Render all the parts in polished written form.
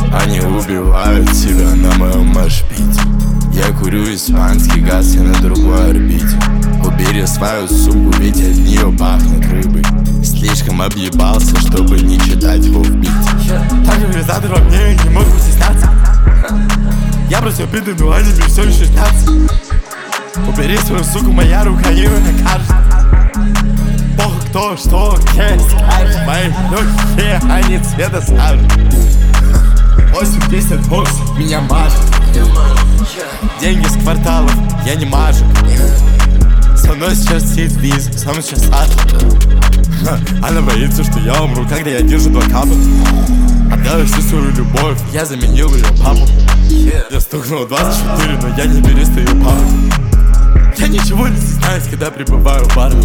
Они убивают тебя на моем машпите. Я курю испанский газ, я на другой орбите. Убери свою суку, ведь от нее пахнет рыбой. Слишком объебался, чтобы не читать его в бите. Катализатор во мне, не могу стесняться. Я бросил биты, но они мне все еще снятся. Убери свою суку, моя рука ее накажет. Похуй кто, что, где скажет. Мои легкие, они цвета скажут. 88 меня мажет. Деньги с кварталов, я не мажу. Со мной сейчас сидит Лиза, со мной сейчас Саша. Она боится, что я умру, когда я держу 2 капа. Отдаю всю свою любовь, я заменил ее папу. Я стукнул 24, но я не перестаю пару. Я ничего не стесняюсь, когда прибываю в бар.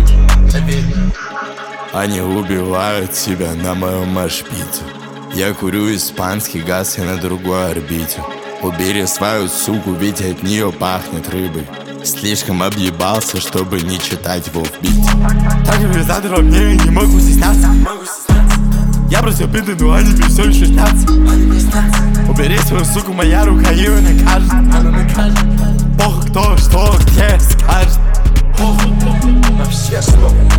Они убивают тебя на моем машпите. Я курю испанский газ, я на другой орбите. Убери свою суку, ведь от нее пахнет рыбой. Слишком объебался, чтобы не читать его в бите. Катализатор во мне, не могу стесняться. Я бросил биты, но они мне все еще снятся. Убери свою суку, моя рука ее накажет. Похуй кто, что, где скажет. Вообще что?